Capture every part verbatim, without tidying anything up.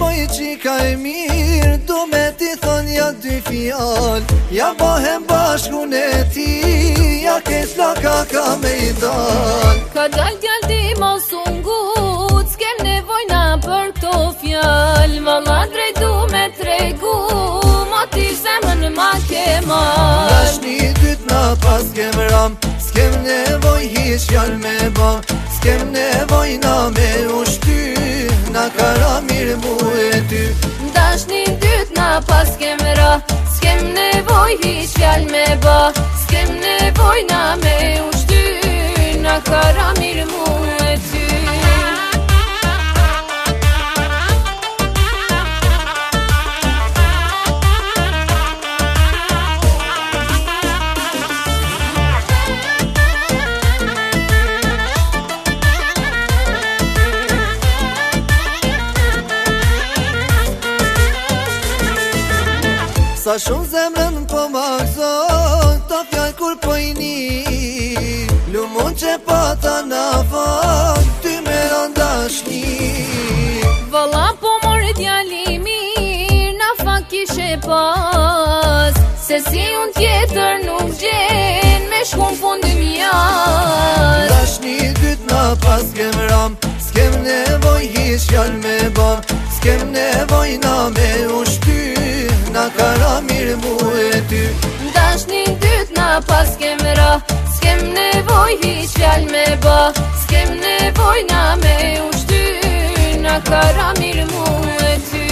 moj qika e mirë, du me ti thon ja dy fjall. Ja bahem bashku në ti, ja kes laka ka me i dal. Ka dal djall ti mos ungut, s'kem nevojna për këto fjall. Valla drejt du me tregu, ma ti zemën ma ke mal. Dashni dyt na pas kem ram, s'kem nevoj hiq fjall me ba. S'kem nevoj na me ushty, na kara mirë mu e ty. Dashni dyt na pas kem ra, s'kem nevoj hiq fjall me ba. S'kem nevoj na me ushty, na kara mirë mu e ty. Sa shumë zemrën po makzon, ta fjall kur po i ni. Lumon që pata na fal, ty me randashni. Valla po mori djali mirë, na fak kishe pas. Se si unë tjetër nuk gjen, me shkun fundin jar. Dashni dyt na pas kem ram, s'kem nevoj hiq fjall me ba. S'kem nevoj na me ushty, na kara mirë mu e ty. Dashni dyt na pas kem ra, s'kem nevoj hiq fjall me ba. S'kem nevoj na me ushty, na kara mirë mu e ty.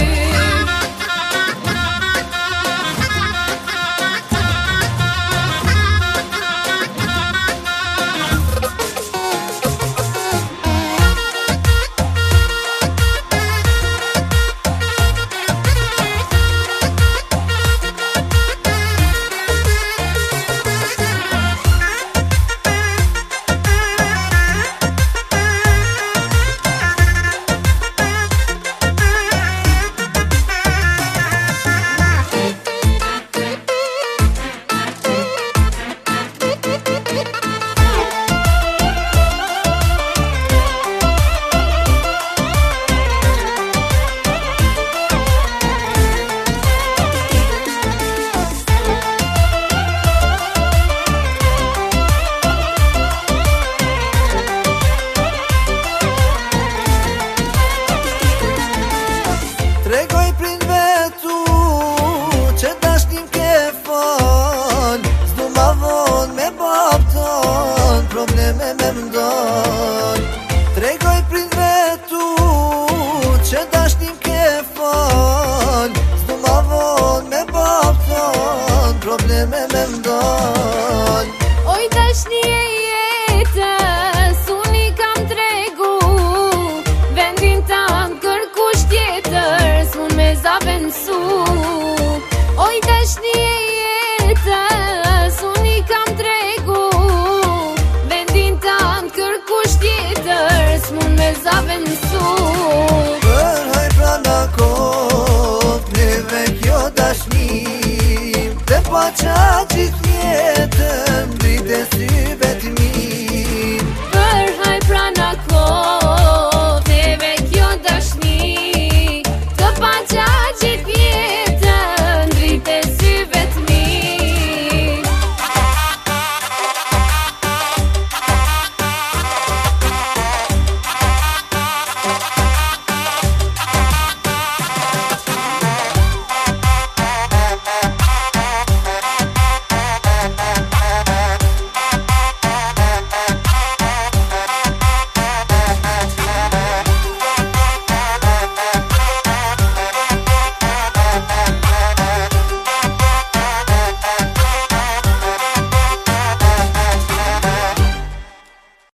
Tregoj prindve tu, që dashnim ke fal. S'du ma von me bab ton, probleme me mdon. Tregoj prindve tu, që dashnim ke fal. S'du ma von me bab ton, probleme me mdon. Oj dashni e jetës, unë i kam tregu, vendin tam kërkush tjetër, s'mun me zavensu. Oj dashni e jetës, unë i kam tregu, vendin tam kërkush tjetër, s'mun me zavensu. Për haj prana kot, neve kjo dashnim, te pa qa gjithë jetër.